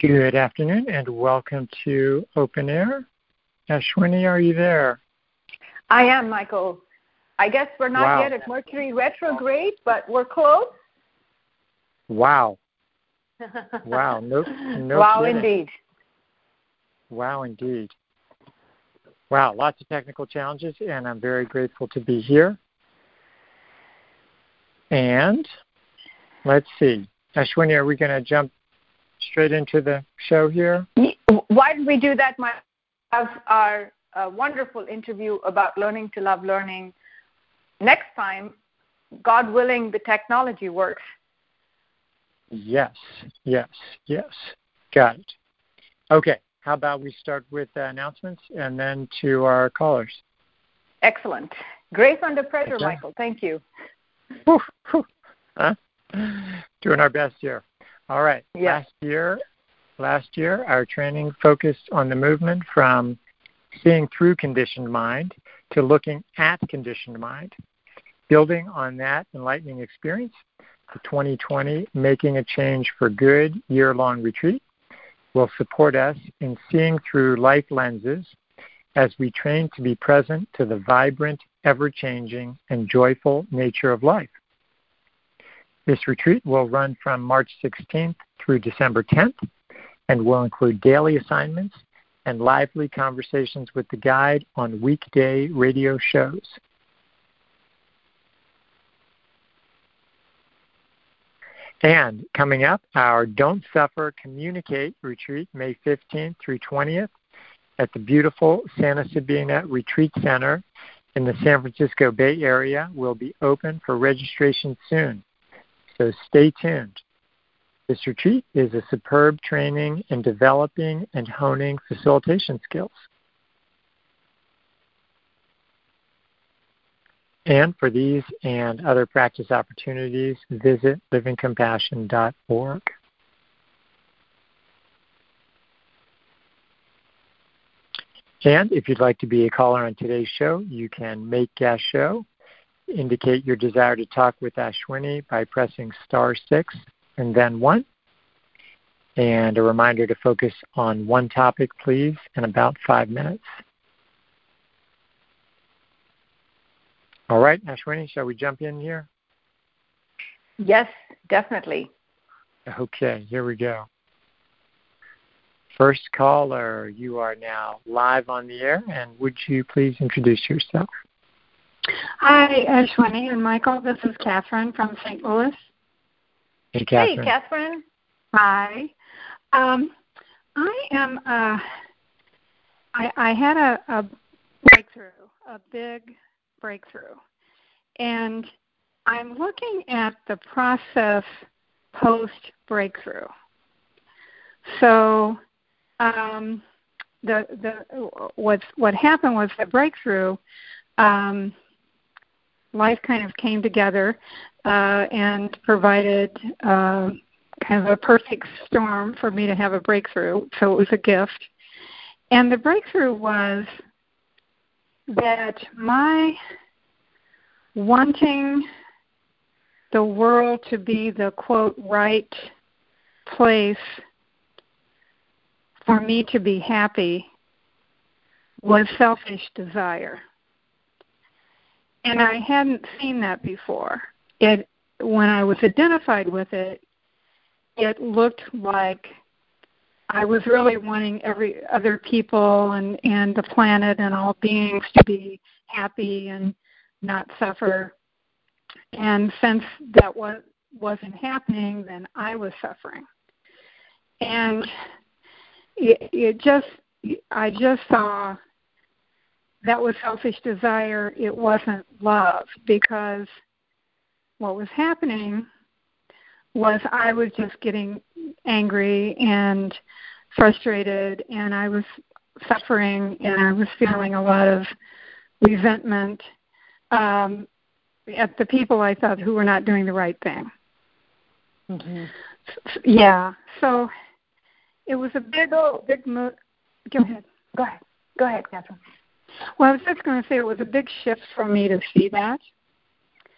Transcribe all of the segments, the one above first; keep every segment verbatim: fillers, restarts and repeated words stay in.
Good afternoon and welcome to Open Air. Ashwini, are you there? I am, Michael. I guess we're not wow. yet at Mercury retrograde, but we're close. Wow. Wow. No, no wow, kidding. indeed. Wow, indeed. Wow, lots of technical challenges, and I'm very grateful to be here. And let's see. Ashwini, are we going to jump straight into the show here? Why don't we do that? My have our uh, wonderful interview about learning to love learning. Next time, God willing, the technology works. Yes, yes, yes. Got it. Okay, how about we start with uh, announcements and then to our callers? Excellent. Grace under pressure, okay. Michael. Thank you. Whew, whew. Huh? Doing our best here. All right. Yes. Last year, last year, our training focused on the movement from seeing through conditioned mind to looking at conditioned mind. Building on that enlightening experience, the twenty twenty Making a Change for Good year-long retreat will support us in seeing through life lenses as we train to be present to the vibrant, ever-changing, and joyful nature of life. This retreat will run from March sixteenth through December tenth and will include daily assignments and lively conversations with the guide on weekday radio shows. And coming up, our Don't Suffer, Communicate retreat, May fifteenth through twentieth at the beautiful Santa Sabina Retreat Center in the San Francisco Bay Area will be open for registration soon. So stay tuned. This retreat is a superb training in developing and honing facilitation skills. And for these and other practice opportunities, visit living compassion dot org. And if you'd like to be a caller on today's show, you can make guest show. Indicate your desire to talk with Ashwini by pressing star six and then one. And a reminder to focus on one topic, please, in about five minutes. All right, Ashwini, shall we jump in here? Yes, definitely. Okay, here we go. First caller, you are now live on the air, and would you please introduce yourself? Hi, Ashwini and Michael. This is Catherine from Saint Louis. Hey, Catherine. Hey, Catherine. Hi. Um, I am. Uh, I, I had a, a breakthrough, a big breakthrough, and I'm looking at the process post breakthrough. So, um, the the what's what happened was the breakthrough. Um, life kind of came together uh, and provided uh, kind of a perfect storm for me to have a breakthrough. So it was a gift. And the breakthrough was that my wanting the world to be the, quote, right place for me to be happy was selfish desire. And I hadn't seen that before. It, when I was identified with it, it looked like I was really wanting every other people and, and the planet and all beings to be happy and not suffer. And since that was, wasn't happening, then I was suffering. And it, it just, I just saw that was selfish desire. It wasn't love, because what was happening was I was just getting angry and frustrated, and I was suffering, and I was feeling a lot of resentment um, at the people I thought who were not doing the right thing. Mm-hmm. Yeah. So it was a big, big move. Go ahead. Go ahead. Go ahead, Catherine. Well, I was just going to say it was a big shift for me to see that.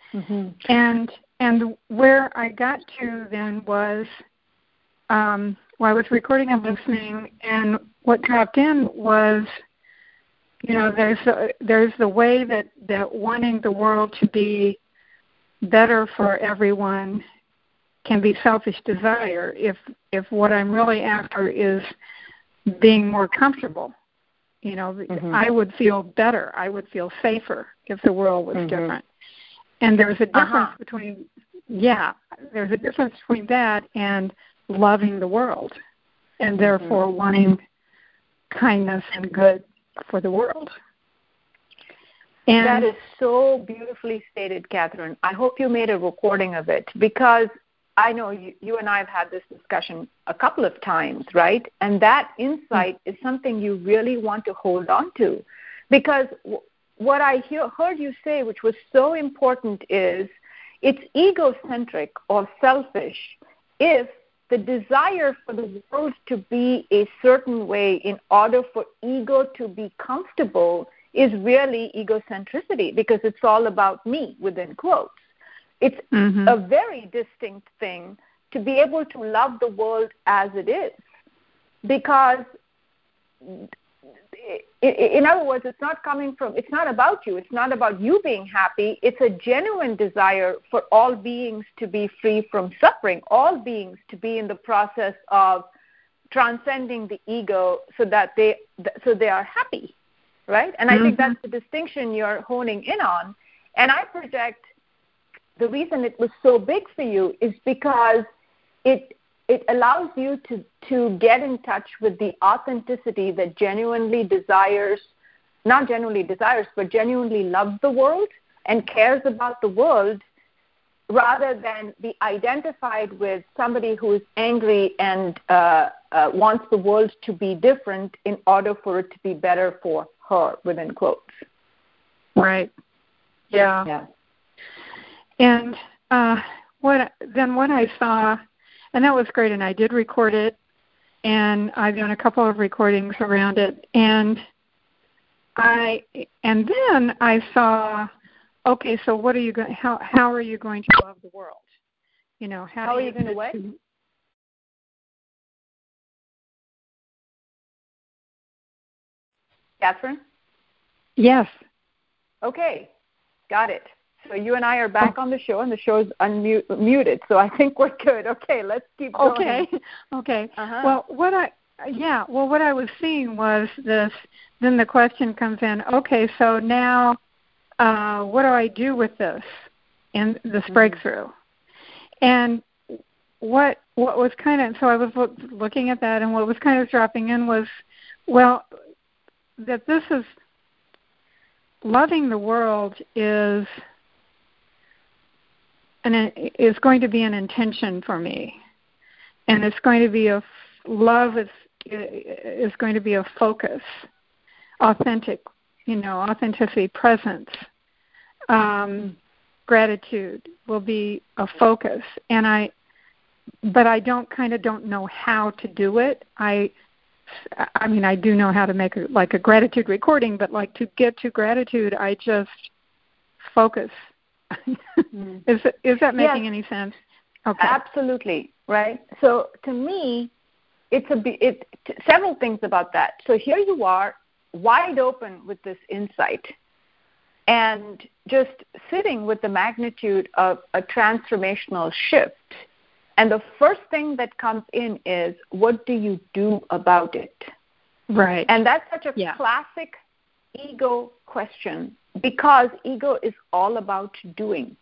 Mm-hmm. And and where I got to then was um, well, I was recording and listening, and what dropped in was, you know, there's a, there's the way that, that wanting the world to be better for everyone can be selfish desire if if what I'm really after is being more comfortable. You know, mm-hmm. I would feel better. I would feel safer if the world was mm-hmm. different. And there's a difference uh-huh. between, yeah, there's a difference between that and loving the world and therefore mm-hmm. wanting kindness and good for the world. And that is so beautifully stated, Catherine. I hope you made a recording of it, because I know you, you and I have had this discussion a couple of times, right? And that insight mm-hmm. is something you really want to hold on to, because w- what I hear, heard you say, which was so important, is it's egocentric or selfish if the desire for the world to be a certain way in order for ego to be comfortable is really egocentricity, because it's all about me, within quotes. It's mm-hmm. a very distinct thing to be able to love the world as it is, because, in other words, it's not coming from, it's not about you. It's not about you being happy. It's a genuine desire for all beings to be free from suffering, all beings to be in the process of transcending the ego so that they, so they are happy. Right? And I mm-hmm. think that's the distinction you're honing in on. And I project the reason it was so big for you is because it it allows you to, to get in touch with the authenticity that genuinely desires, not genuinely desires, but genuinely loves the world and cares about the world, rather than be identified with somebody who is angry and uh, uh, wants the world to be different in order for it to be better for her, within quotes. Right. Yeah. Yeah. And uh, what then what I saw, and that was great, and I did record it, and I've done a couple of recordings around it, and I and then I saw, okay, so what are you going? How how are you going to love the world? You know, how, how are you you going to what? Catherine? Yes. Okay, got it. So you and I are back oh. on the show, and the show is unmuted, so I think we're good. Okay, let's keep going. Okay, okay. Uh-huh. Well, what I, yeah, well, what I was seeing was this, then the question comes in, okay, so now uh, what do I do with this and this mm-hmm. breakthrough? And what what was kind of, so I was look, looking at that, and what was kind of dropping in was, well, that this is, loving the world is an, is going to be an intention for me, and it's going to be a, love is, is going to be a focus, authentic, you know, authenticity, presence, um, gratitude will be a focus, and I, but I don't kind of don't know how to do it. I, I mean, I do know how to make a, like a gratitude recording, but like to get to gratitude, I just focus. mm. Is is that making yes. any sense? Okay. Absolutely, right? So to me, it's a it several things about that. So here you are, wide open with this insight, and just sitting with the magnitude of a transformational shift. And the first thing that comes in is, what do you do about it? Right. And that's such a yeah. classic ego question, because ego is all about doing.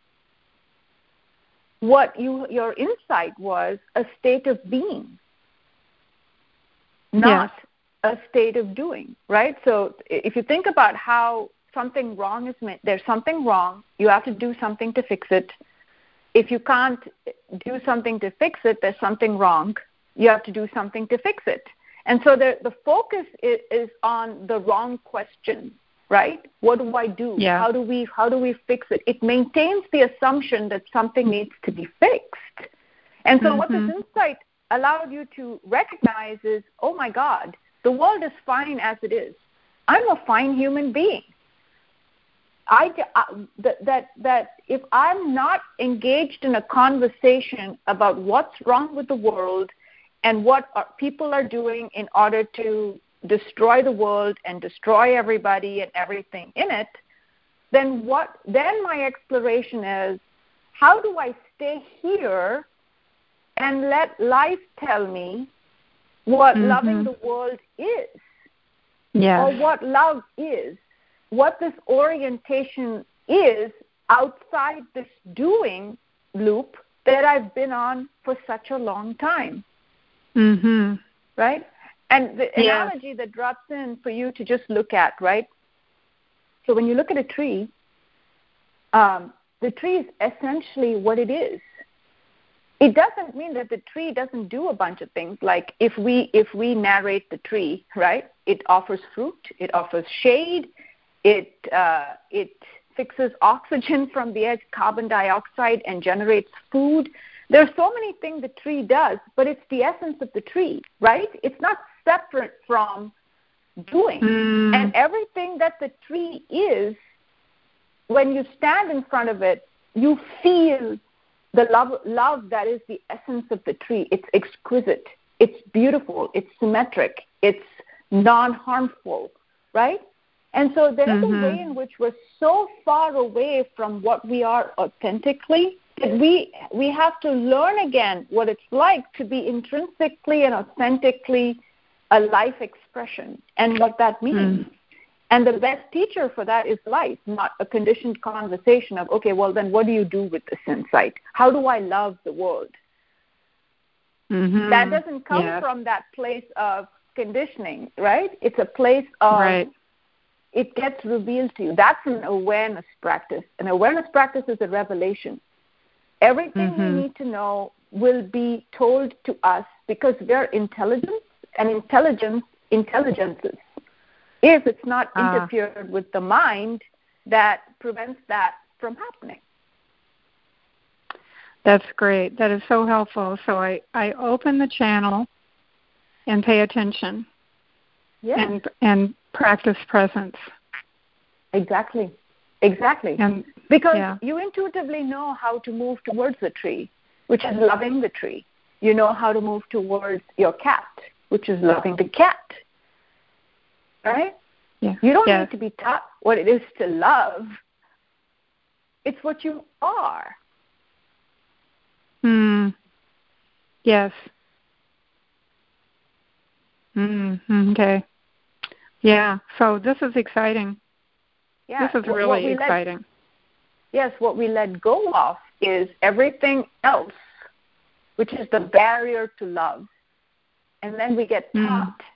What you your insight was a state of being, not yes. a state of doing, right? So if you think about how something wrong is meant, there's something wrong, you have to do something to fix it. If you can't do something to fix it, there's something wrong. You have to do something to fix it. And so the, the focus is, is on the wrong question, right? What do I do? Yeah. How do we how do we fix it? It maintains the assumption that something needs to be fixed. And so mm-hmm. what this insight allowed you to recognize is, oh my God, the world is fine as it is. I'm a fine human being. I, uh, that, that, that if I'm not engaged in a conversation about what's wrong with the world and what are, people are doing in order to destroy the world and destroy everybody and everything in it, then what? Then my exploration is, how do I stay here and let life tell me what mm-hmm. loving the world is, yes. or what love is, what this orientation is outside this doing loop that I've been on for such a long time. Mm-hmm. Right? And the yes. analogy that drops in for you to just look at, right? So when you look at a tree, um, the tree is essentially what it is. It doesn't mean that the tree doesn't do a bunch of things. Like if we if we narrate the tree, right? It offers fruit, it offers shade, it uh, it fixes oxygen from the edge, carbon dioxide, and generates food. There are so many things the tree does, but it's the essence of the tree, right? It's not separate from doing. Mm. And everything that the tree is, when you stand in front of it, you feel the love, love that is the essence of the tree. It's exquisite. It's beautiful. It's symmetric. It's non-harmful, right? And so there's mm-hmm. a way in which we're so far away from what we are authentically that we we have to learn again what it's like to be intrinsically and authentically a life expression and what that means. Mm. And the best teacher for that is life, not a conditioned conversation of, okay, well, then what do you do with this insight? How do I love the world? Mm-hmm. That doesn't come yeah. from that place of conditioning, right? It's a place of, right. it gets revealed to you. That's an awareness practice. An awareness practice is a revelation. Everything mm-hmm. we need to know will be told to us because we're intelligence, and intelligence intelligences. If it's not uh, interfered with the mind, that prevents that from happening. That's great. That is so helpful. So I, I open the channel and pay attention yes. and and practice presence. Exactly. Exactly. And, because yeah. you intuitively know how to move towards the tree, which is loving the tree. You know how to move towards your cat, which is loving the cat. Right? Yeah. You don't yes. need to be taught what it is to love. It's what you are. Hmm. Yes. Mm, okay. Yeah. So this is exciting. Yeah. This is really exciting. Let, yes. What we let go of is everything else, which is the barrier to love. And then we get taught mm.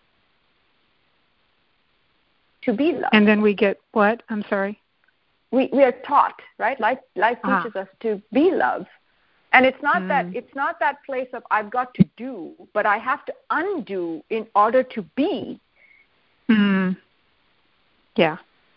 to be loved. And then we get what? I'm sorry. We we are taught, right? Life life ah. teaches us to be love. And it's not mm. that it's not that place of I've got to do, but I have to undo in order to be. Mm. Yeah.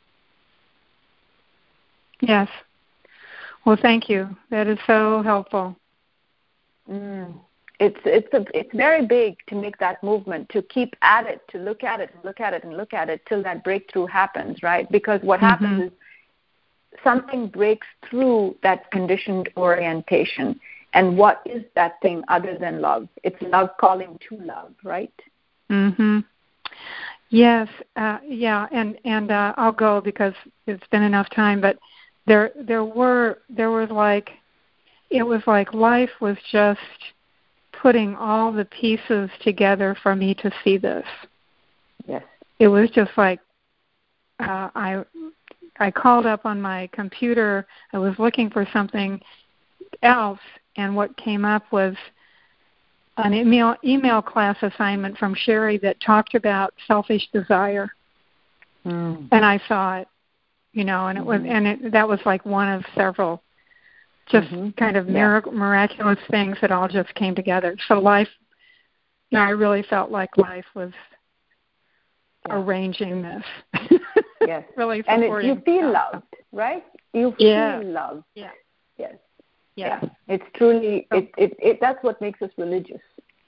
Yes. Well, thank you. That is so helpful. Mm. It's it's a, it's very big to make that movement, to keep at it, to look at it, and look at it, and look at it till that breakthrough happens, right? Because what mm-hmm. happens is something breaks through that conditioned orientation. And what is that thing other than love? It's love calling to love, right? Mm-hmm. Yes, uh, yeah, and and uh, I'll go because it's been enough time. But there there were there was like it was like life was just putting all the pieces together for me to see this. Yes. It was just like uh, I I called up on my computer. I was looking for something else, and what came up was an email email class assignment from Sherry that talked about selfish desire. Mm. And I saw it, you know, and it mm-hmm. was and it, that was like one of several just mm-hmm. kind of yeah. mirac- miraculous things that all just came together. So life, you know, I really felt like life was yeah. arranging this. Yes. Really and supporting. it, you feel loved, right? You yeah. feel loved. Yeah. Yes. Yeah. yeah. It's truly, it, it, it, that's what makes us religious.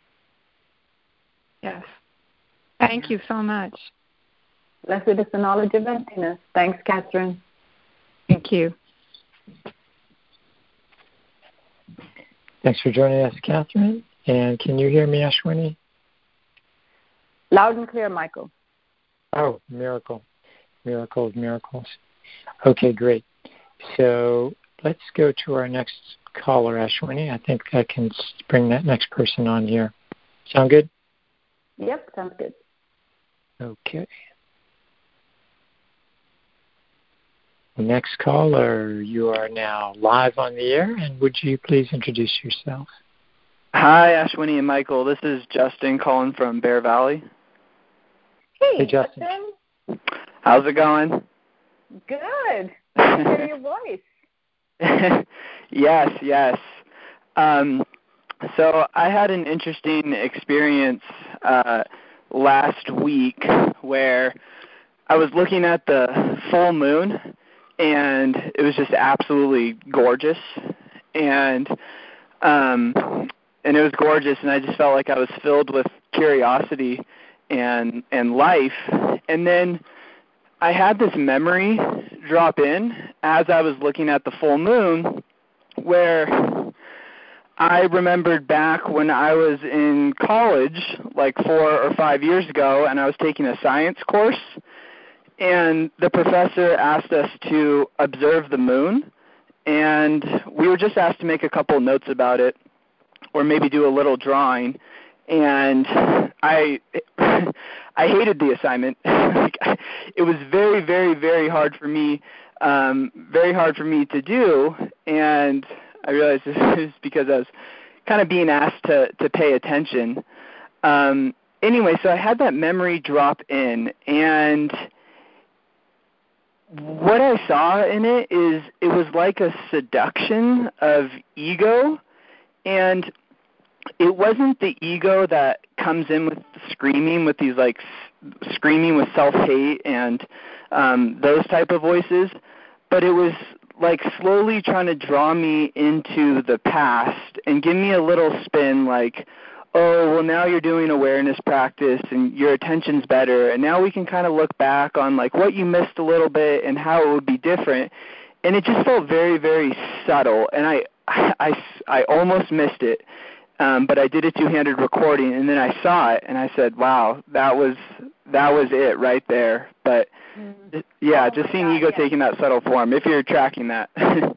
Yes. Thank you so much. Blessed is the knowledge of emptiness. Thanks, Catherine. Thank you. Thanks for joining us, Catherine. And can you hear me, Ashwini? Loud and clear, Michael. Oh, miracle. Miracle of miracles. Okay, great. So let's go to our next caller, Ashwini. I think I can bring that next person on here. Sound good? Yep, sounds good. Okay. Next caller, you are now live on the air, and would you please introduce yourself? Hi, Ashwini and Michael. This is Justin calling from Bear Valley. Hey, Hey, Justin. Justin. How's it going? Good. I hear your voice. Yes, yes. Um, so I had an interesting experience uh, last week where I was looking at the full moon, and it was just absolutely gorgeous. And um, and it was gorgeous, and I just felt like I was filled with curiosity and and life. And then I had this memory drop in as I was looking at the full moon, where I remembered back when I was in college, like four or five years ago, and I was taking a science course, and the professor asked us to observe the moon, and we were just asked to make a couple notes about it, or maybe do a little drawing. And I I hated the assignment. It was very, very, very hard for me, um, very hard for me to do. And I realized this is because I was kind of being asked to, to pay attention. Um, anyway, so I had that memory drop in, and what I saw in it is it was like a seduction of ego, and it wasn't the ego that comes in with screaming, with these like s- screaming with self-hate and um, those type of voices, but it was like slowly trying to draw me into the past and give me a little spin like, oh, well, now you're doing awareness practice and your attention's better, and now we can kind of look back on like what you missed a little bit and how it would be different. And it just felt very, very subtle, and I, I, I almost missed it. Um, but I did a two-handed recording, and then I saw it, and I said, "Wow, that was that was it right there." But mm-hmm. yeah, oh just seeing God, ego yes. taking that subtle form. If you're tracking that.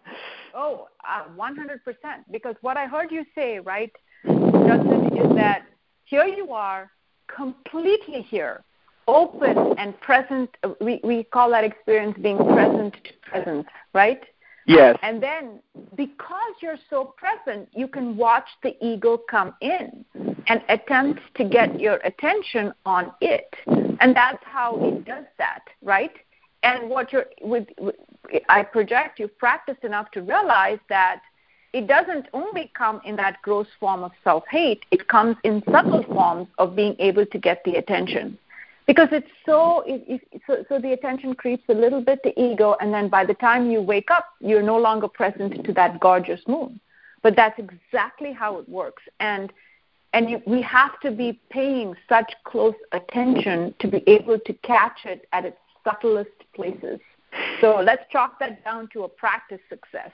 oh, uh, one hundred percent. Because what I heard you say, right, Justin, is that here you are, completely here, open and present. We we call that experience being present to present, right? Yes. And then because you're so present, you can watch the ego come in and attempt to get your attention on it. And that's how it does that, right? And what you're with, with I project you've practiced enough to realize that it doesn't only come in that gross form of self-hate, it comes in subtle forms of being able to get the attention. Because it's so, it, it, so, so the attention creeps a little bit to ego, and then by the time you wake up, you're no longer present to that gorgeous moon. But that's exactly how it works. And and you, we have to be paying such close attention to be able to catch it at its subtlest places. So let's chalk that down to a practice success.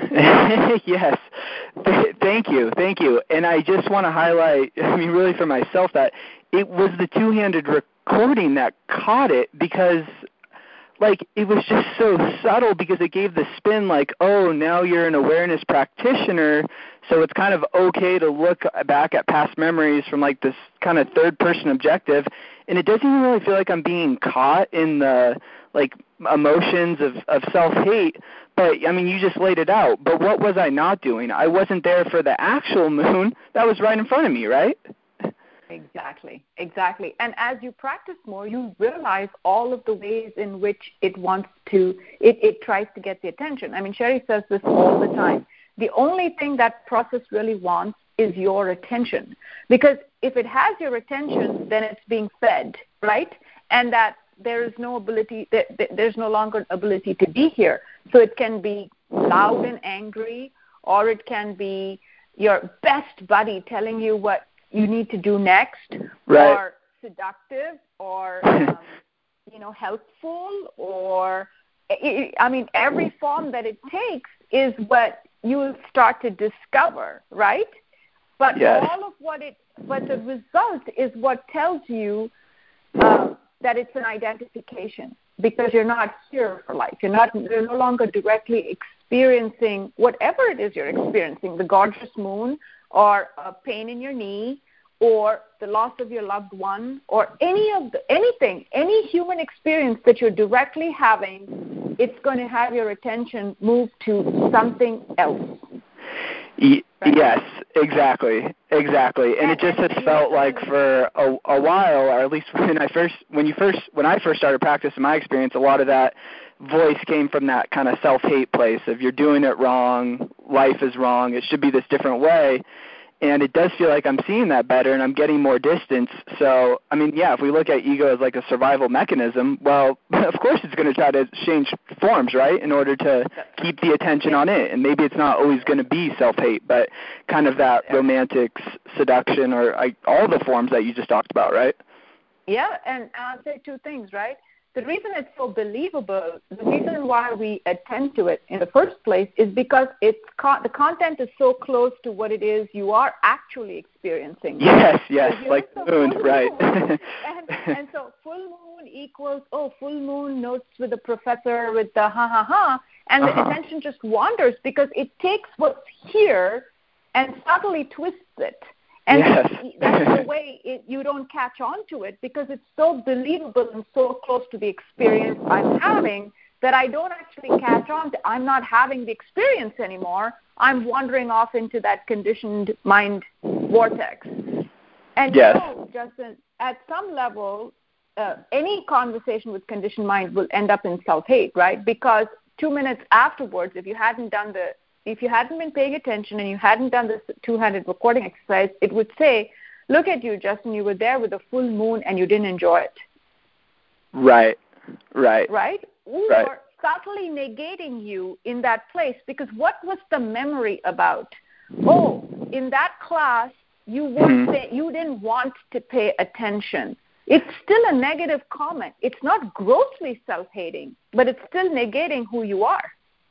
Yes. Thank you. Thank you. And I just want to highlight, I mean, really for myself, that it was the two-handed recording that caught it, because like it was just so subtle, because it gave the spin like, oh, now you're an awareness practitioner, so it's kind of okay to look back at past memories from like this kind of third person objective, and it doesn't even really feel like I'm being caught in the like emotions of, of self-hate. But I mean, you just laid it out. But what was I not doing? I wasn't there for the actual moon. That was right in front of me, right? Exactly, exactly. And as you practice more, you realize all of the ways in which it wants to, it, it tries to get the attention. I mean, Sherry says this all the time. The only thing that process really wants is your attention. Because if it has your attention, then it's being fed, right? And that there is no ability, there's no longer ability to be here. So it can be loud and angry, or it can be your best buddy telling you what you need to do next, right. or seductive, or um, you know, helpful, or I mean, every form that it takes is what you will start to discover, right? But yes. all of what it, but the result is what tells you uh, that it's an identification, because you're not here for life. You're not. You're no longer directly experiencing whatever it is you're experiencing, the gorgeous moon, or a pain in your knee, or the loss of your loved one, or any of the, anything, any human experience that you're directly having. It's going to have your attention move to something else. Y- yes, exactly, exactly. And it just has felt like for a, a while, or at least when I first, when you first, when I first started practicing, my experience, a lot of that voice came from that kind of self-hate place of you're doing it wrong, life is wrong, it should be this different way. And it does feel like I'm seeing that better and I'm getting more distance. So, I mean, yeah, if we look at ego as like a survival mechanism, well, of course it's going to try to change forms, right, in order to keep the attention on it. And maybe it's not always going to be self-hate, but kind of that romantic seduction, or I, all the forms that you just talked about, right? Yeah, and I'll say two things, right? The reason it's so believable, the reason why we attend to it in the first place is because it's con- the content is so close to what it is you are actually experiencing. Yes, yes, so like the moon, right. Moon, and, and so full moon equals, oh, full moon notes with the professor with the ha-ha-ha, and uh-huh. the attention just wanders because it takes what's here and subtly twists it. And yes. that's the way it, you don't catch on to it, because it's so believable and so close to the experience I'm having that I don't actually catch on to. I'm not having the experience anymore. I'm wandering off into that conditioned mind vortex. And yes. you know, Justin, at some level, uh, any conversation with conditioned mind will end up in self-hate, right? Because two minutes afterwards, if you hadn't done the If you hadn't been paying attention and you hadn't done this two-handed recording exercise, it would say, look at you, Justin, you were there with a full moon and you didn't enjoy it. Right, right. Right? Or right. subtly negating you in that place, because what was the memory about? Oh, in that class, you weren't mm-hmm. pay, you didn't want to pay attention. It's still a negative comment. It's not grossly self-hating, but it's still negating who you are.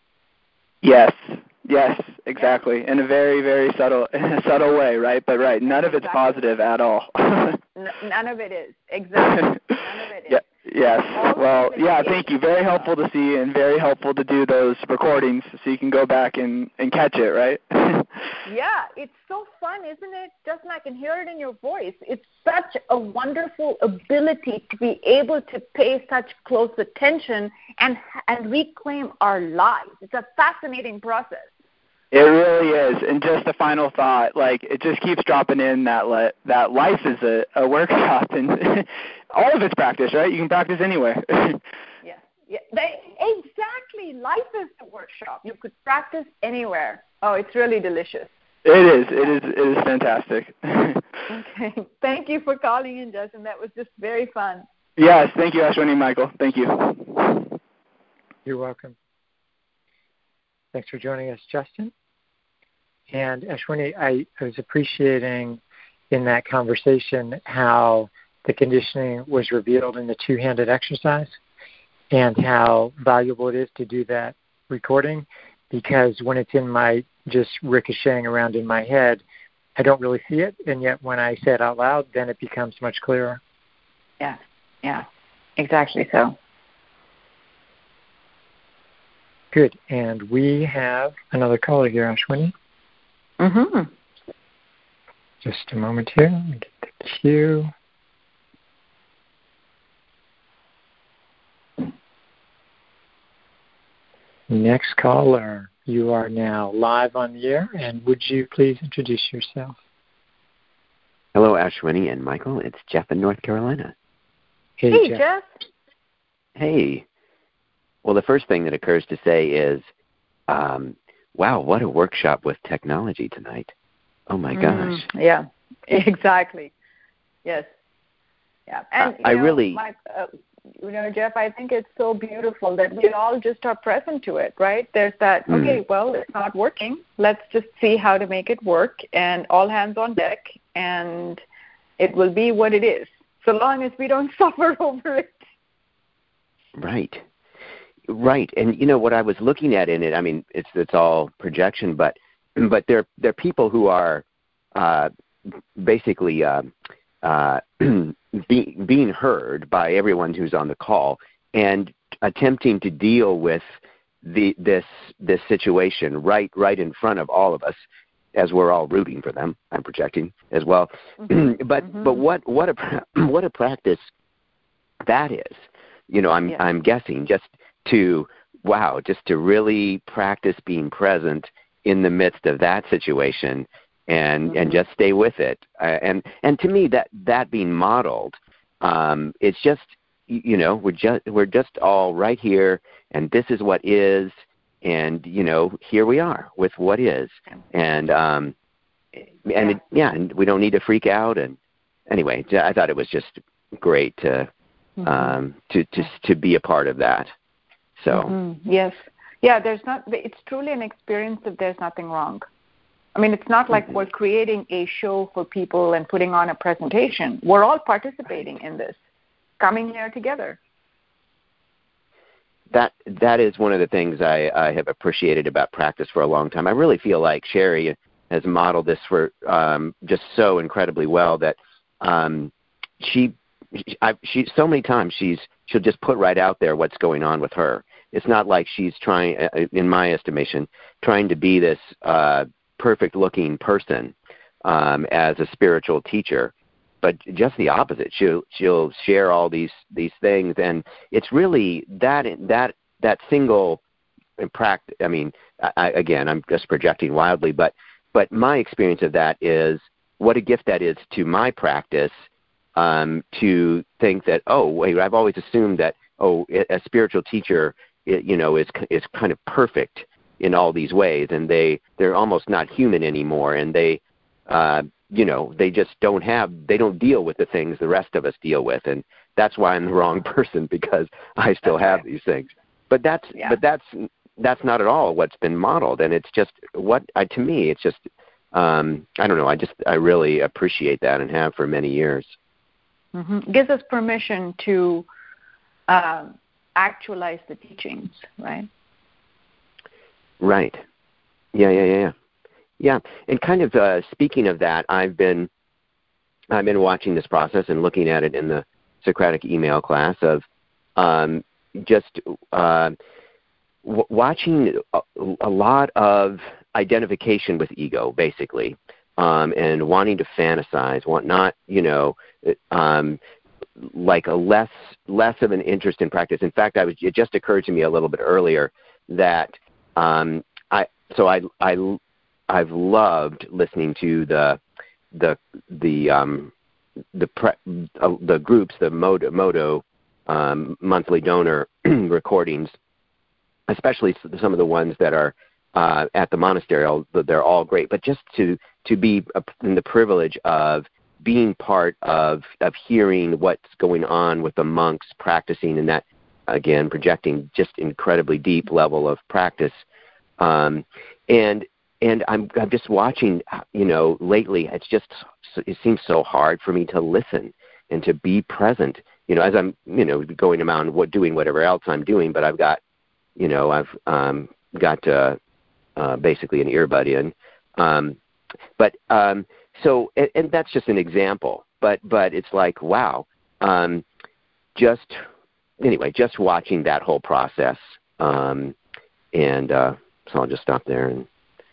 Yes. Yes, exactly. In a very, very subtle, in a subtle way, right? But right, none of it's exactly. positive at all. None of it is. Exactly. None of it is. Yeah, yes. All well, yeah, thank you. Very helpful to see and very helpful to do those recordings so you can go back and, and catch it, right? Yeah, it's so fun, isn't it? Justin, I can hear it in your voice. It's such a wonderful ability to be able to pay such close attention and and reclaim our lives. It's a fascinating process. It really is. And just a final thought, like it just keeps dropping in that le- that life is a, a workshop, and all of it's practice, right? You can practice anywhere. yeah, yeah. They, exactly. Life is the workshop. You could practice anywhere. Oh, it's really delicious. It is. It is. It is fantastic. Okay. Thank you for calling in, Justin. That was just very fun. Yes. Thank you, Ashwini and Michael. Thank you. You're welcome. Thanks for joining us, Justin. And Ashwini, I, I was appreciating in that conversation how the conditioning was revealed in the two-handed exercise and how valuable it is to do that recording, because when it's in my, just ricocheting around in my head, I don't really see it. And yet when I say it out loud, then it becomes much clearer. Yeah, yeah, exactly so. Good. And we have another caller here, Ashwini. Mm-hmm. Just a moment here. Let me get the cue. Next caller, you are now live on the air, and would you please introduce yourself? Hello, Ashwini and Michael. It's Jeff in North Carolina. Hey, hey Jeff. Jeff. Hey. Well, the first thing that occurs to say is, um, wow, what a workshop with technology tonight. Oh, my gosh. Mm, yeah, exactly. Yes. Yeah. And, I, I you know, really... Mike, uh, you know, Jeff, I think it's so beautiful that we all just are present to it, right? There's that, mm. okay, well, it's not working. Let's just see how to make it work, and all hands on deck, and it will be what it is, so long as we don't suffer over it. Right. Right. And, you know, what I was looking at in it, I mean, it's it's all projection, but but there, there are people who are uh, basically uh, uh, be, being heard by everyone who's on the call and attempting to deal with the this this situation right right in front of all of us, as we're all rooting for them. I'm projecting as well. Mm-hmm. but mm-hmm. but what what a what a practice that is. You know, I'm yeah. I'm guessing just to wow, just to really practice being present in the midst of that situation and mm-hmm. and just stay with it. Uh, and and to me, that that being modeled, um, it's just, you know, we're just we're just all right here, and this is what is, and you know, here we are with what is, and um, and yeah, it, yeah and we don't need to freak out. And anyway, I thought it was just great to mm-hmm. um, to to to be a part of that. So mm-hmm. yes, yeah, there's not. It's truly an experience that there's nothing wrong. I mean, it's not like mm-hmm. we're creating a show for people and putting on a presentation. We're all participating in this, coming here together. That that is one of the things I, I have appreciated about practice for a long time. I really feel like Sherry has modeled this for um, just so incredibly well that um, she, I, she so many times she's she'll just put right out there what's going on with her. It's not like she's trying, in my estimation, trying to be this uh, perfect-looking person um, as a spiritual teacher. But just the opposite. She'll she'll share all these these things, and it's really that that that single practice. I mean, I, again, I'm just projecting wildly, but but my experience of that is what a gift that is to my practice. Um, to think that, oh wait, I've always assumed that oh a spiritual teacher, it, you know, is is kind of perfect in all these ways, and they they're almost not human anymore, and they. Uh, you know, they just don't have, they don't deal with the things the rest of us deal with. And that's why I'm the wrong person, because I still have these things. But that's, yeah. but that's, that's not at all what's been modeled. And it's just what, I, to me, it's just, um, I don't know, I just, I really appreciate that and have for many years. Mm-hmm. Gives us permission to uh, actualize the teachings, right? Right. Yeah, yeah, yeah, yeah. Yeah, and kind of uh, speaking of that, I've been I've been watching this process and looking at it in the Socratic email class of um, just uh, w- watching a, a lot of identification with ego, basically, um, and wanting to fantasize, want not you know um, like a less less of an interest in practice. In fact, I was it just occurred to me a little bit earlier that um, I so I I. I've loved listening to the the the um, the pre, uh, the groups, the Modo, Modo um, monthly donor recordings, especially some of the ones that are uh, at the monastery. They're all great, but just to to be in the privilege of being part of of hearing what's going on with the monks practicing, and that again projecting just incredibly deep level of practice, um, and. And I'm I'm just watching, you know, lately it's just, it seems so hard for me to listen and to be present, you know, as I'm, you know, going around what, doing whatever else I'm doing, but I've got, you know, I've um, got uh, uh, basically an earbud in. Um, but um, so, and, and that's just an example, but, but it's like, wow, um, just, anyway, just watching that whole process. Um, and uh, so I'll just stop there and,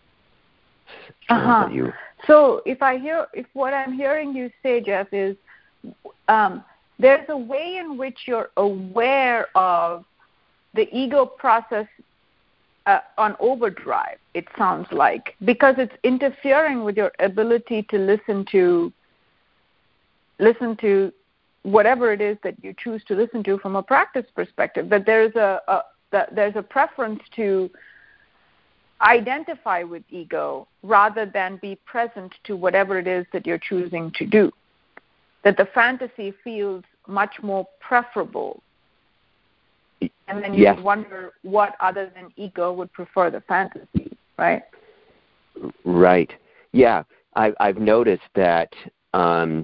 Uh-huh. You... So if I hear, if what I'm hearing you say, Jeff, is um, there's a way in which you're aware of the ego process uh, on overdrive, it sounds like, because it's interfering with your ability to listen to listen to whatever it is that you choose to listen to from a practice perspective. That there's a, a that there's a preference to identify with ego rather than be present to whatever it is that you're choosing to do. That the fantasy feels much more preferable. And then you yes. would wonder what other than ego would prefer the fantasy, right? Right. Yeah. I, I've noticed that um,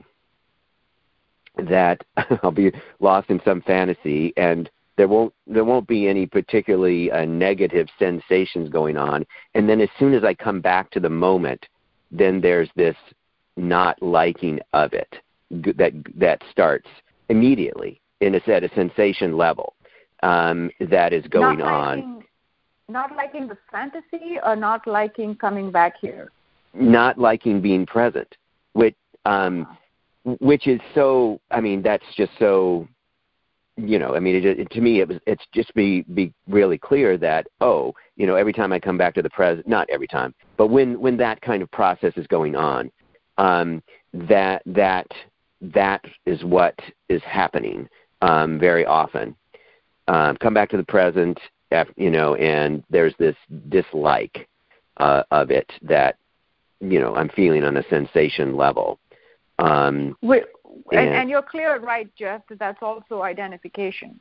that I'll be lost in some fantasy, and There won't there won't be any particularly uh, negative sensations going on, and then as soon as I come back to the moment, then there's this not liking of it that that starts immediately in a, at a sensation level um, that is going not liking, on. Not liking the fantasy or not liking coming back here? Not liking being present, which, um, which is so, I mean, that's just so, you know, I mean, it, it, to me, it was, it's just be, be really clear that, oh, you know, every time I come back to the present, not every time, but when, when that kind of process is going on, um, that, that, that is what is happening um, very often. Um, come back to the present, you know, and there's this dislike uh, of it that, you know, I'm feeling on a sensation level. Um, Wait, and, and, and you're clear, right, Jeff, that that's also identification.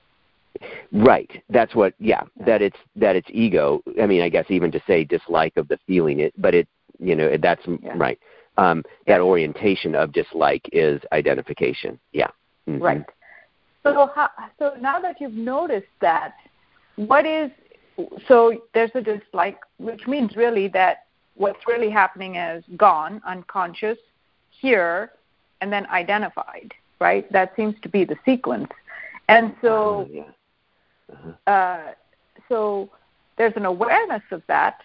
Right. That's what, yeah, yeah, that it's, that it's ego. I mean, I guess even to say dislike of the feeling, it, but it, you know, that's yeah. right. Um, that yeah. orientation of dislike is identification. Yeah. Mm-hmm. Right. So, how, so now that you've noticed that, what is, so there's a dislike, which means really that what's really happening is gone, unconscious, here, and then identified, right? That seems to be the sequence. And so, uh, yeah. uh-huh. uh, so there's an awareness of that.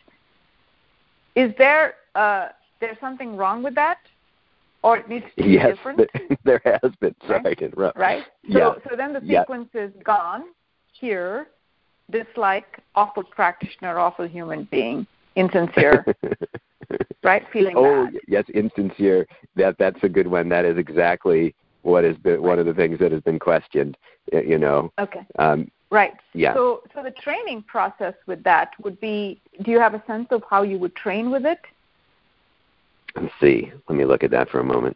Is there, uh, there's something wrong with that? Or it needs to be yes, different? There has been. Sorry right? to interrupt. Right? So, yeah. so then the sequence yeah. is gone, here, dislike, awful practitioner, awful human being, insincere, right? Feeling oh, bad. yes, insincere. That that's a good one. That is exactly what has been right. one of the things that has been questioned. You know. Okay. Um, right. Yeah. So, so the training process with that would be. Do you have a sense of how you would train with it? Let's see. Let me look at that for a moment.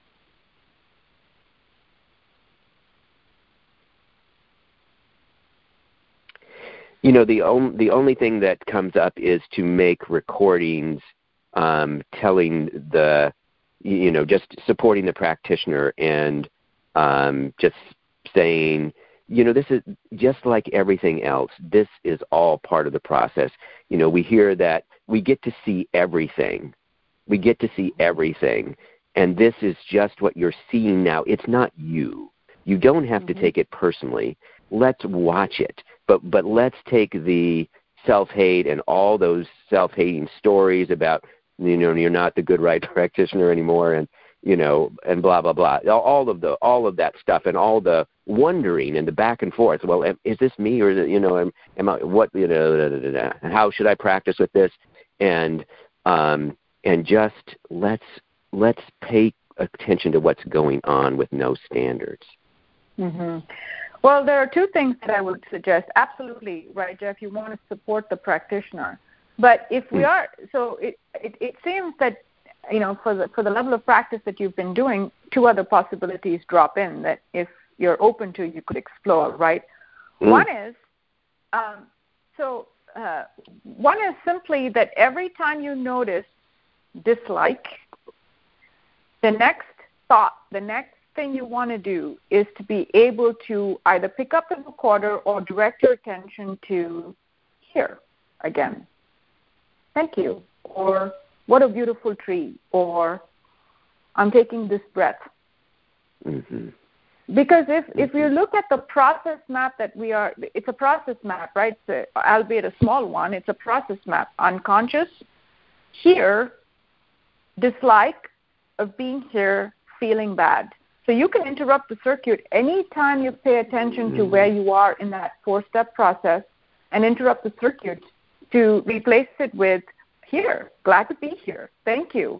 You know, the on, the only thing that comes up is to make recordings um, telling the, you know, just supporting the practitioner and um, just saying, you know, this is just like everything else. This is all part of the process. You know, we hear that we get to see everything. We get to see everything. And this is just what you're seeing now. It's not you. You don't have mm-hmm. to take it personally. Let's watch it. But but let's take the self-hate and all those self-hating stories about, you know, you're not the good right practitioner anymore, and, you know, and blah, blah, blah. All of the all of that stuff and all the wondering and the back and forth. Well, is this me or is it, you know, am, am I, what, you know, da, da, da, da. And how should I practice with this? And um, and just let's let's pay attention to what's going on with no standards. Mm-hmm. Well, there are two things that I would suggest. Absolutely, right, Jeff, you want to support the practitioner. But if we are, so it, it, it seems that, you know, for the, for the level of practice that you've been doing, two other possibilities drop in that if you're open to, you could explore, right? Mm. One is, um, so uh, one is simply that every time you notice dislike, the next thought, the next thing you want to do is to be able to either pick up the recorder or direct your attention to here again. Thank you. Or what a beautiful tree. Or I'm taking this breath. Mm-hmm. Because if, mm-hmm. if you look at the process map that we are, it's a process map, right? It's a, albeit a small one, it's a process map. Unconscious, here, dislike of being here, feeling bad. So you can interrupt the circuit anytime you pay attention to where you are in that four-step process and interrupt the circuit to replace it with, here, glad to be here, thank you.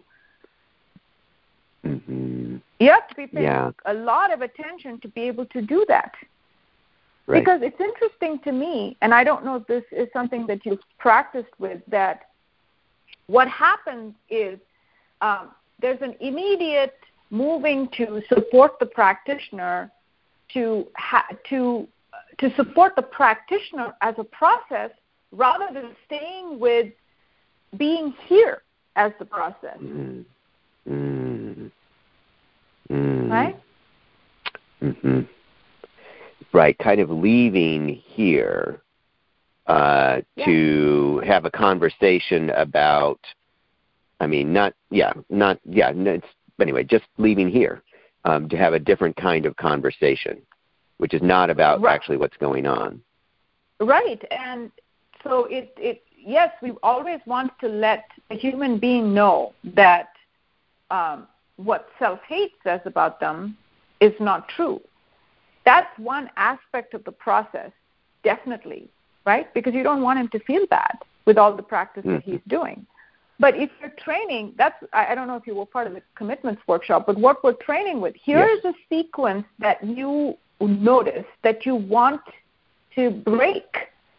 Mm-hmm. You have to be paying yeah. a lot of attention to be able to do that. Right. Because it's interesting to me, and I don't know if this is something that you've practiced with, that what happens is um, there's an immediate moving to support the practitioner, to ha- to to support the practitioner as a process rather than staying with being here as the process. Mm. Mm. Mm. Right? Mm-hmm. Right, kind of leaving here uh, yeah. to have a conversation about I mean, not, yeah, not, yeah, it's, anyway, just leaving here um, to have a different kind of conversation, which is not about right. actually what's going on. Right. And so it, it, yes, we always want to let a human being know that um, what self-hate says about them is not true. That's one aspect of the process, definitely, right? Because you don't want him to feel bad with all the practice mm-hmm. that he's doing. But if you're training, that's, I, I don't know if you were part of the commitments workshop, but what we're training with, here yes. is a sequence that you notice that you want to break.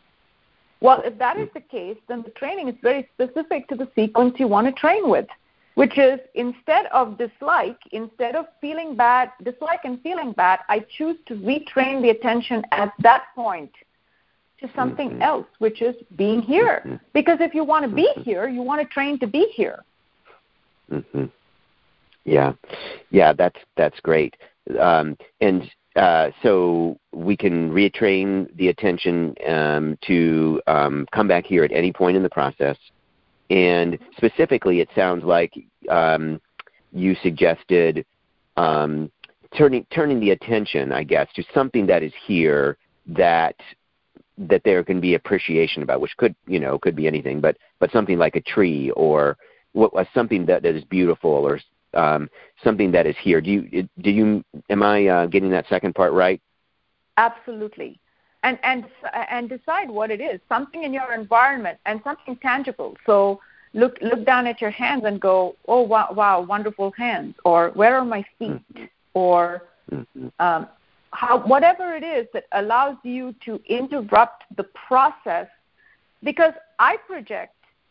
Well, if that is the case, then the training is very specific to the sequence you want to train with, which is instead of dislike, instead of feeling bad, dislike and feeling bad, I choose to retrain the attention at that point to something mm-hmm. else, which is being here. Mm-hmm. Because if you want to be mm-hmm. here, you want to train to be here. Mm-hmm. Yeah, yeah, that's that's great. Um, and uh, so we can retrain the attention um, to um, come back here at any point in the process. And specifically, it sounds like um, you suggested um, turning turning the attention, I guess, to something that is here that that there can be appreciation about, which could, you know, could be anything, but but something like a tree or what, something that, that is beautiful or um, something that is here. Do you do you am I uh, getting that second part right? Absolutely. And and and decide what it is, something in your environment and something tangible. So look look down at your hands and go, oh wow, wow, wonderful hands, or where are my feet, mm-hmm. or mm-hmm. um, how whatever it is that allows you to interrupt the process. Because I project.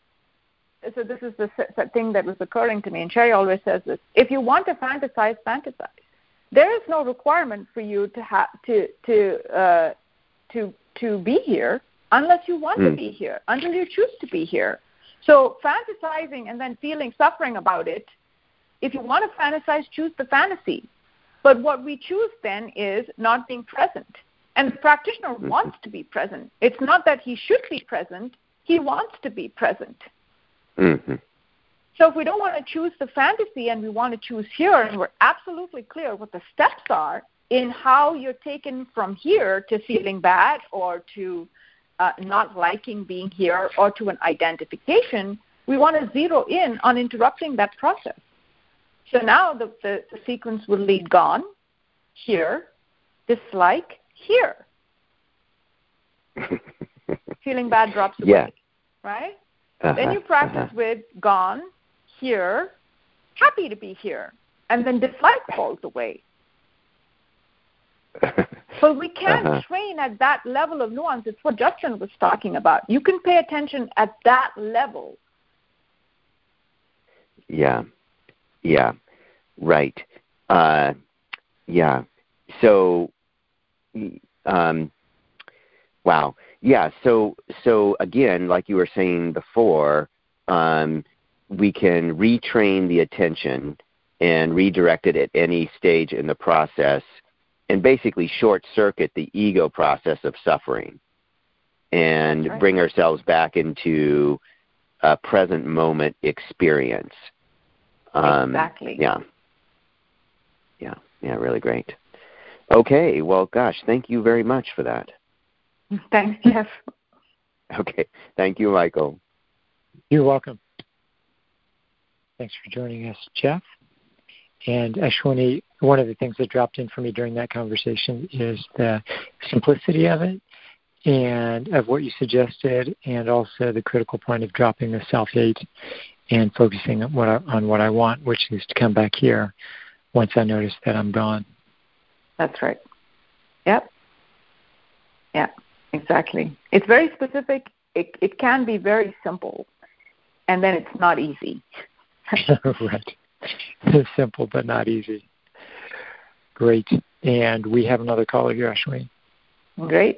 So this is the thing that was occurring to me, and Sherry always says this: if you want to fantasize, fantasize. There is no requirement for you to have to to uh, to to be here unless you want mm. to be here, until you choose to be here. So fantasizing and then feeling suffering about it, if you want to fantasize, choose the fantasy. But what we choose then is not being present. And the practitioner mm-hmm. wants to be present. It's not that he should be present, he wants to be present. Mm-hmm. So if we don't want to choose the fantasy and we want to choose here, and we're absolutely clear what the steps are in how you're taken from here to feeling bad or to uh, not liking being here or to an identification, we want to zero in on interrupting that process. So now the, the, the sequence will lead gone, here, dislike, here. Feeling bad drops away, yeah. right? Uh-huh, then you practice uh-huh. with gone, here, happy to be here, and then dislike falls away. But we can't uh-huh. train at that level of nuance. It's what Justin was talking about. You can pay attention at that level. Yeah, yeah, right. Uh, yeah. So, um, wow. Yeah. So, so again, like you were saying before, um, we can retrain the attention and redirect it at any stage in the process and basically short-circuit the ego process of suffering and right. bring ourselves back into a present moment experience. Um, exactly. Yeah. Yeah. Yeah, really great. Okay. Well, gosh, thank you very much for that. Thanks, Jeff. Okay. Thank you, Michael. You're welcome. Thanks for joining us, Jeff. And Ashwini, one of the things that dropped in for me during that conversation is the simplicity of it and of what you suggested, and also the critical point of dropping the self-hate and focusing on what I, on what I want, which is to come back here once I notice that I'm gone. That's right. Yep. Yeah, exactly. It's very specific. It, it can be very simple, and then it's not easy. Right. Simple but not easy. Great. And we have another caller here, Ashwini. Great.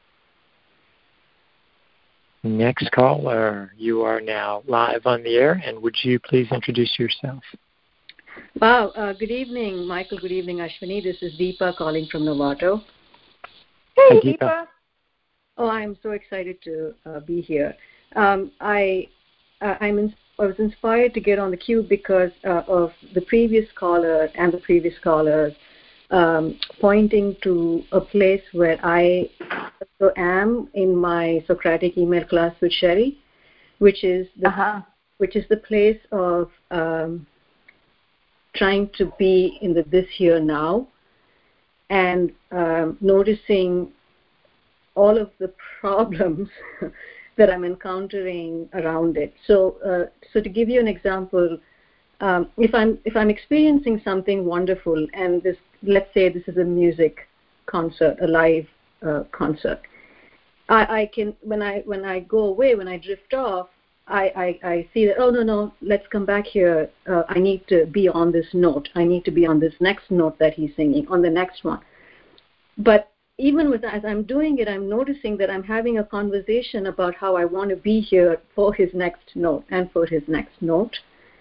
Next caller, you are now live on the air, and would you please introduce yourself? Wow. Uh, good evening, Michael. Good evening, Ashwini. This is Deepa calling from Novato. Hey, Hi, Deepa. Deepa. Oh, I'm so excited to uh, be here. Um, I, uh, I'm in, I was inspired to get on the queue because uh, of the previous caller and the previous callers um, pointing to a place where I also am in my Socratic email class with Sherry, which is the, uh-huh. which is the place of um, trying to be in the this here now and um, noticing all of the problems that I'm encountering around it. So, uh, so to give you an example, um, if I'm if I'm experiencing something wonderful, and this, let's say this is a music concert, a live uh, concert, I, I can when I when I go away, when I drift off, I, I, I see that, oh no no, let's come back here. Uh, I need to be on this note. I need to be on this next note that he's singing, on the next one. But even with that, as I'm doing it, I'm noticing that I'm having a conversation about how I want to be here for his next note and for his next note.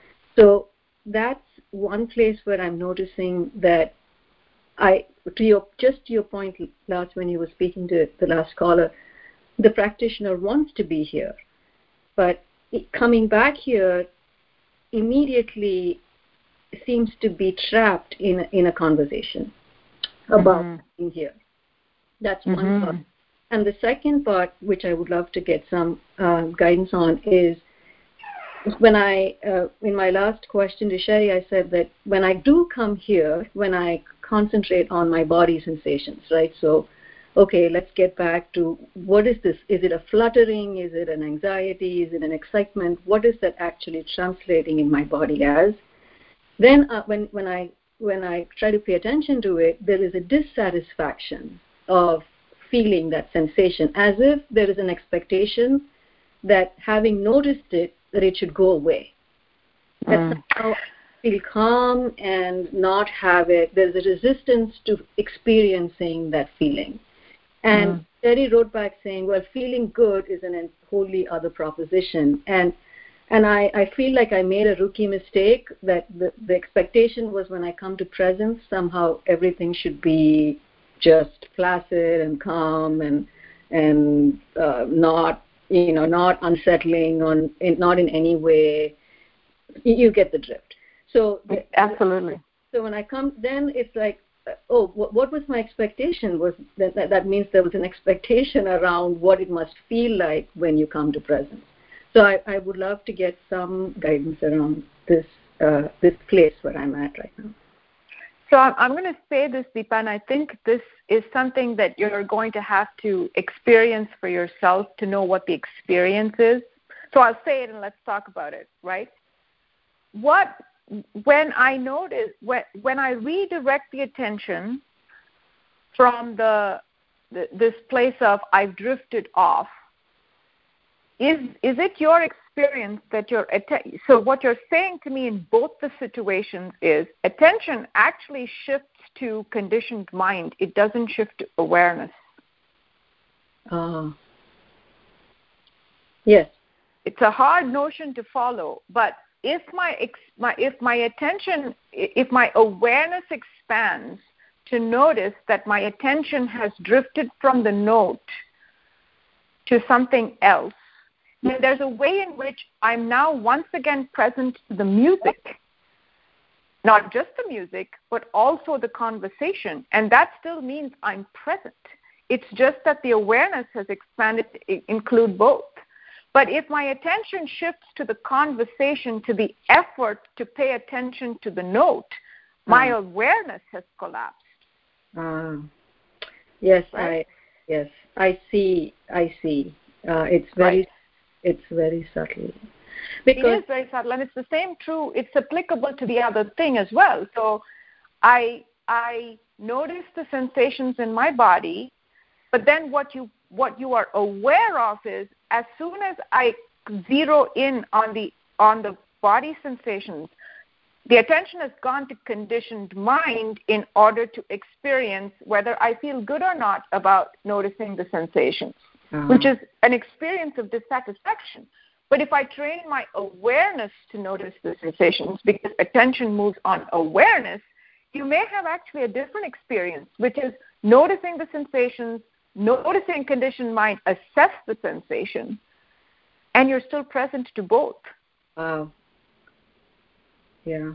So that's one place where I'm noticing that I, to your, just to your point, last when you were speaking to the last caller, the practitioner wants to be here, but it, coming back here immediately seems to be trapped in in a conversation about mm-hmm. being here. That's one mm-hmm. part. And the second part, which I would love to get some uh, guidance on, is when I, uh, in my last question to Sherry, I said that when I do come here, when I concentrate on my body sensations, right? So, okay, let's get back to what is this? Is it a fluttering? Is it an anxiety? Is it an excitement? What is that actually translating in my body as? Then uh, when, when I when I try to pay attention to it, there is a dissatisfaction of feeling that sensation, as if there is an expectation that, having noticed it, that it should go away. Mm. That somehow I feel calm and not have it. There's a resistance to experiencing that feeling. And mm. Terry wrote back saying, well, feeling good is an wholly other proposition. And and I, I feel like I made a rookie mistake, that the, the expectation was when I come to presence, somehow everything should be just placid and calm and and uh, not you know not unsettling on in, not in any way. You, you get the drift. So absolutely. So when I come, then it's like, oh, what, what was my expectation? Was that, that that means there was an expectation around what it must feel like when you come to presence. So I, I would love to get some guidance around this uh, this place where I'm at right now. So I'm, I'm going to say this, Deepa, and I think this is something that you're going to have to experience for yourself to know what the experience is. So I'll say it and let's talk about it, right? What, when I notice, when, when I redirect the attention from the, the this place of I've drifted off, is is it your experience that your atten- so what you're saying to me in both the situations is attention actually shifts to conditioned mind. It doesn't shift to awareness. Uh, yes. It's a hard notion to follow, but if my, ex- my if my attention, if my awareness expands to notice that my attention has drifted from the note to something else, then there's a way in which I'm now once again present to the music, not just the music, but also the conversation. And that still means I'm present. It's just that the awareness has expanded to include both. But if my attention shifts to the conversation, to the effort to pay attention to the note, my mm. awareness has collapsed. Uh, yes, right? I yes, I see. I see. Uh, it's very. Right. It's very subtle. Because it is very subtle, and it's the same true. It's applicable to the other thing as well. So, I I notice the sensations in my body, but then what you what you are aware of is as soon as I zero in on the on the body sensations, the attention has gone to conditioned mind in order to experience whether I feel good or not about noticing the sensations. Uh-huh. Which is an experience of dissatisfaction. But if I train my awareness to notice the sensations, because attention moves on awareness, you may have actually a different experience, which is noticing the sensations, noticing conditioned mind, assess the sensation, and you're still present to both. Wow. Yeah.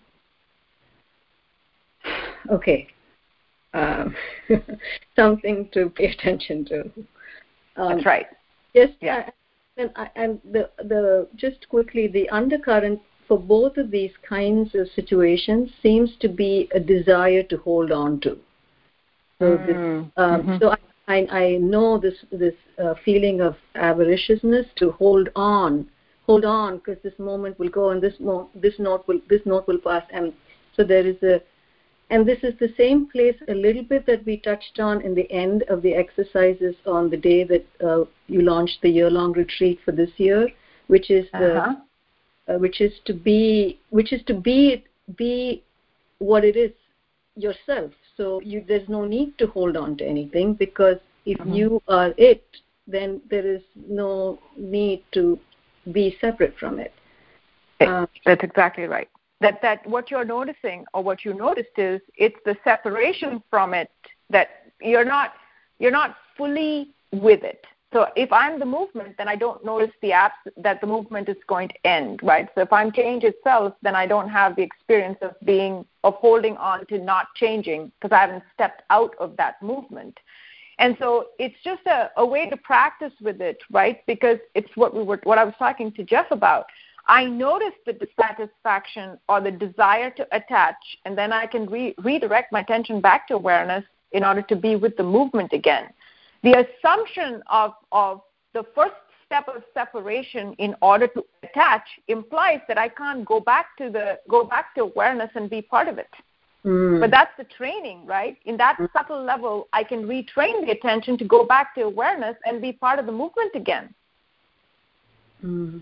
Okay. Um, something to pay attention to. Um, That's right. Just yeah. and, and the the just quickly, the undercurrent for both of these kinds of situations seems to be a desire to hold on to. So, this, um, mm-hmm. so I, I know this this uh, feeling of avariciousness to hold on, hold on, because this moment will go and this mo- this note will this note will pass, and so there is a, and this is the same place a little bit that we touched on in the end of the exercises on the day that uh, you launched the year-long retreat for this year, which is the, uh-huh. uh, which is to be, which is to be be what it is yourself. So you, there's no need to hold on to anything, because if uh-huh. you are it, then there is no need to be separate from it. Uh, That's exactly right. That that what you're noticing, or what you noticed, is it's the separation from it, that you're not you're not fully with it. So if I'm the movement, then I don't notice the abs- that the movement is going to end, right? So if I'm change itself, then I don't have the experience of being of holding on to not changing, because I haven't stepped out of that movement. And so it's just a, a way to practice with it, right? Because it's what we were what I was talking to Jeff about. I notice the dissatisfaction or the desire to attach, and then I can re- redirect my attention back to awareness in order to be with the movement again. The assumption of, of the first step of separation in order to attach implies that I can't go back to the go back to awareness and be part of it. Mm. But that's the training, right? In that mm. subtle level, I can retrain the attention to go back to awareness and be part of the movement again. Mm.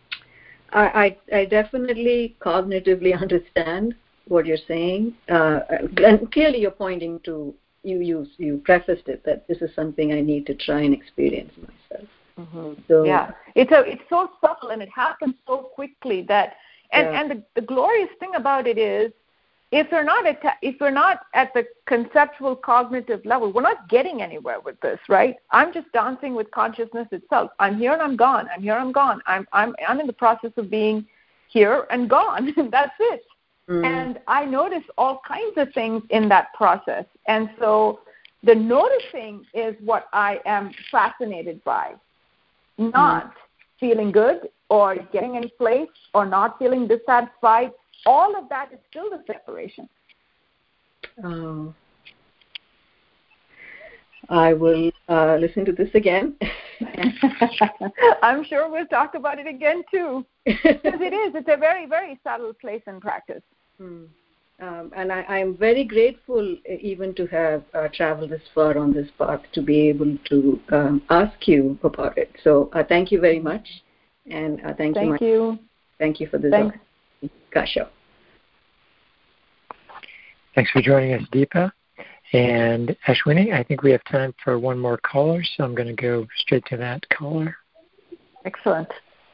I, I, I definitely cognitively understand what you're saying, uh, and clearly you're pointing to, you you you prefaced it, that this is something I need to try and experience myself. Mm-hmm. So yeah, it's a it's so subtle and it happens so quickly that, and yeah. and the, the glorious thing about it is, if we're not at if we're not at the conceptual cognitive level, we're not getting anywhere with this, right? I'm just dancing with consciousness itself. I'm here and I'm gone. I'm here, I'm gone. I'm I'm I'm in the process of being here and gone. That's it. Mm. And I notice all kinds of things in that process. And so the noticing is what I am fascinated by, not mm. feeling good or getting any place or not feeling dissatisfied. All of that is still the separation. Oh. I will uh, listen to this again. I'm sure we'll talk about it again, too. Because it is. It's a very, very subtle place in practice. Hmm. Um, and I, I'm very grateful even to have uh, traveled this far on this path to be able to um, ask you about it. So uh, thank you very much. And uh, thank, thank you. you. Thank you for this. Thanks. Kasha. Thanks for joining us, Deepa. And Ashwini, I think we have time for one more caller, so I'm going to go straight to that caller. Excellent.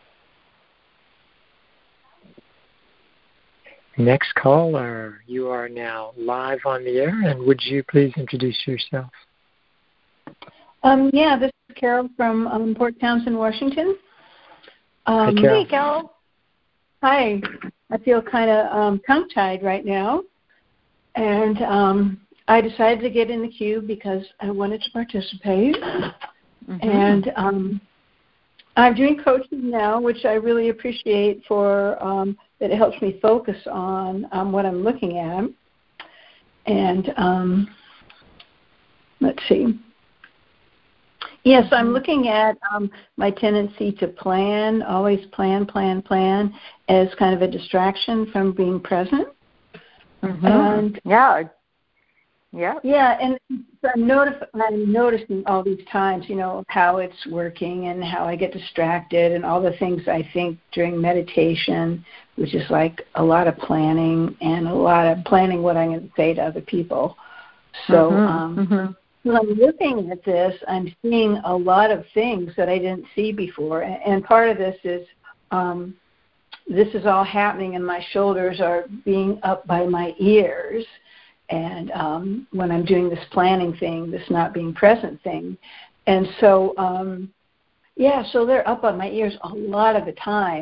Next caller, you are now live on the air, and would you please introduce yourself? Um, yeah, this is Carol from um, Port Townsend, Washington. Um, Hi, Carol. Hey, Carol. Hi. I feel kind of um, tongue-tied right now, and um, I decided to get in the queue because I wanted to participate. Mm-hmm. And um, I'm doing coaching now, which I really appreciate for um, that it helps me focus on um, what I'm looking at. And um, let's see. Yes, I'm looking at um, my tendency to plan, always plan, plan, plan, as kind of a distraction from being present. Mm-hmm. And yeah, yeah, yeah, and so I'm, notif- I'm noticing all these times, you know, how it's working and how I get distracted and all the things I think during meditation, which is like a lot of planning and a lot of planning what I'm going to say to other people. So. Mm-hmm. Um, mm-hmm. When I'm looking at this, I'm seeing a lot of things that I didn't see before. And part of this is um, this is all happening and my shoulders are being up by my ears. And um, when I'm doing this planning thing, this not being present thing. And so, um, yeah, so they're up on my ears a lot of the time.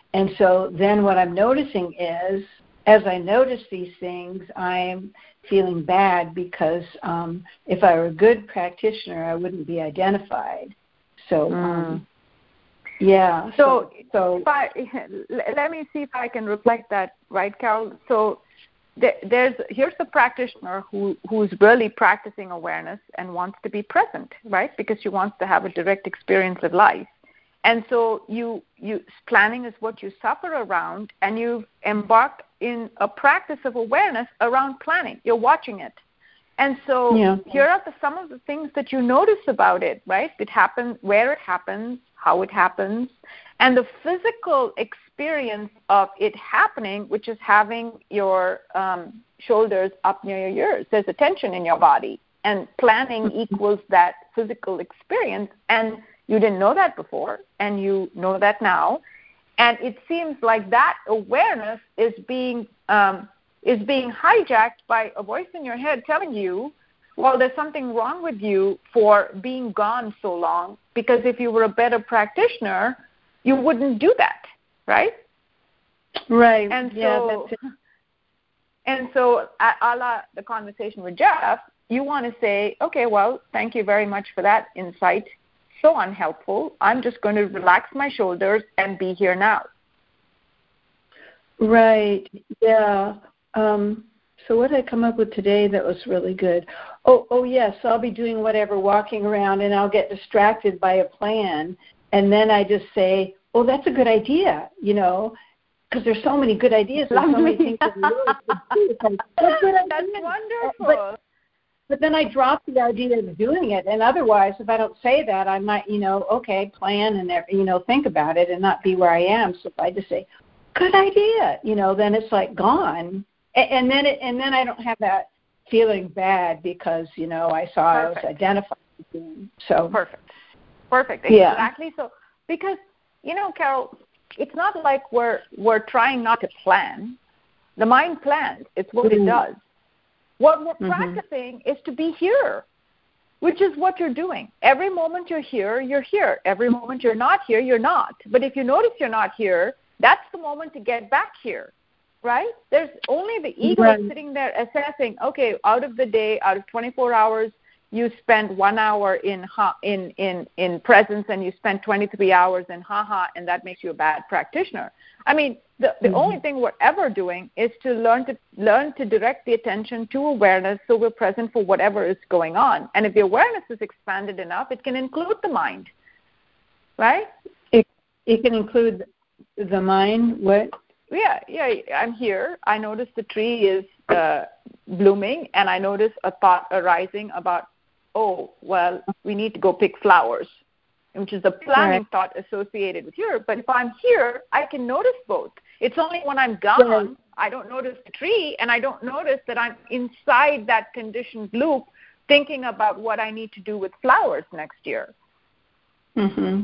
And so then what I'm noticing is, as I notice these things, I'm feeling bad because um, if I were a good practitioner, I wouldn't be identified. So, mm. um, yeah. So, so, so if I, let me see if I can reflect that, right, Carol? So there, there's here's the practitioner who who's really practicing awareness and wants to be present, right? Because she wants to have a direct experience of life. And so you you planning is what you suffer around, and you've embarked in a practice of awareness around planning. You're watching it. And so yeah. here are the, some of the things that you notice about it, right? It happens, where it happens, how it happens, and the physical experience of it happening, which is having your um, shoulders up near your ears. There's a tension in your body, and planning equals that physical experience. And you didn't know that before, and you know that now. And it seems like that awareness is being um, is being hijacked by a voice in your head telling you, well, there's something wrong with you for being gone so long, because if you were a better practitioner, you wouldn't do that, right? Right. And yeah, so, that's it. and so a, a la the conversation with Jeff, you want to say, okay, well, thank you very much for that insight. So unhelpful. I'm just going to relax my shoulders and be here now. Right. Yeah. Um, so what did I come up with today that was really good? Oh, oh yes. I'll be doing whatever, walking around, and I'll get distracted by a plan, and then I just say, "Oh, that's a good idea," you know, because there's so many good ideas. There's so many things that we really could do. It's like, that's a good idea. That's wonderful. But, But then I drop the idea of doing it, and otherwise, if I don't say that, I might, you know, okay, plan and, you know, think about it and not be where I am. So if I just say, good idea, you know, then it's like gone. And, and then it, and then I don't have that feeling bad because, you know, I saw Perfect. I was identified. So Perfect. Perfect. Yeah. Exactly. So, because, you know, Carol, it's not like we're we're trying not to plan. The mind plans. It's what mm-hmm. it does. What we're mm-hmm. practicing is to be here, which is what you're doing. Every moment you're here, you're here. Every moment you're not here, you're not. But if you notice you're not here, that's the moment to get back here, right? There's only the ego right. sitting there assessing, okay, out of the day, out of twenty-four hours, you spend one hour in ha- in in in presence, and you spend twenty-three hours in ha-ha, and that makes you a bad practitioner. I mean, the, the mm-hmm. only thing we're ever doing is to learn to learn to direct the attention to awareness, so we're present for whatever is going on. And if the awareness is expanded enough, it can include the mind, right? It it can include the mind. What? Yeah, yeah. I'm here. I notice the tree is uh, blooming, and I notice a thought arising about, oh, well, we need to go pick flowers, which is the planning right. thought associated with here. But if I'm here, I can notice both. It's only when I'm gone, right. I don't notice the tree, and I don't notice that I'm inside that conditioned loop thinking about what I need to do with flowers next year. Mm-hmm.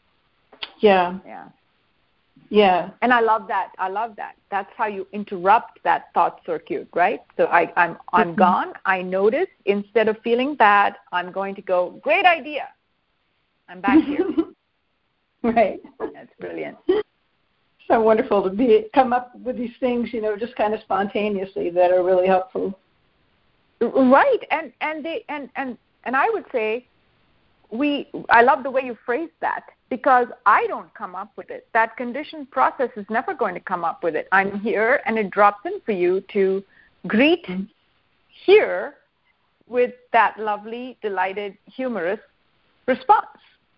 Yeah. Yeah. Yeah. And I love that. I love that. That's how you interrupt that thought circuit, right? So I, I'm I'm mm-hmm. gone. I notice. Instead of feeling bad, I'm going to go, great idea. I'm back here. Right. That's brilliant. So wonderful to be come up with these things, you know, just kind of spontaneously that are really helpful. Right. And and they and and, and I would say we I love the way you phrased that, because I don't come up with it. That conditioned process is never going to come up with it. I'm here, and it drops in for you to greet mm-hmm. here with that lovely, delighted, humorous response.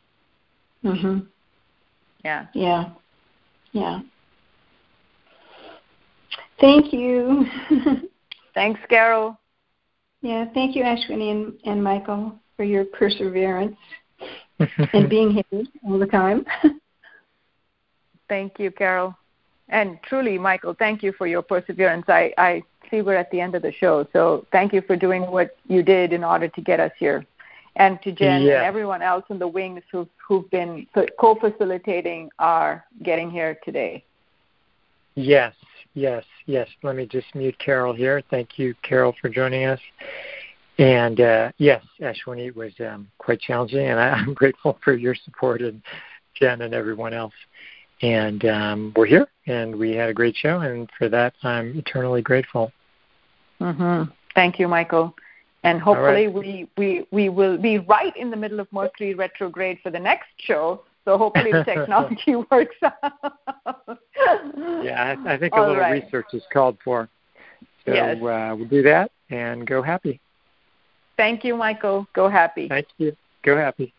Mhm. Yeah. Yeah. Yeah. Thank you. Thanks, Carol. Yeah, thank you, Ashwini and, and Michael, for your perseverance and being here all the time. Thank you, Carol. And truly, Michael, thank you for your perseverance. I, I see we're at the end of the show, so thank you for doing what you did in order to get us here. And to Jen yeah. and everyone else in the wings who've, who've been co-facilitating our getting here today. Yes, yes, yes. Let me just mute Carol here. Thank you, Carol, for joining us. And, uh, yes, Ashwini, it was um, quite challenging, and I, I'm grateful for your support, and Jen and everyone else. And um, we're here, and we had a great show, and for that, I'm eternally grateful. Mm-hmm. Thank you, Michael. And hopefully right. we, we, we will be right in the middle of Mercury retrograde for the next show, so hopefully the technology works out. Yeah, I, I think All a little right. research is called for. So yes. uh, we'll do that and go happy. Thank you, Michael. Go happy. Thank you. Go happy.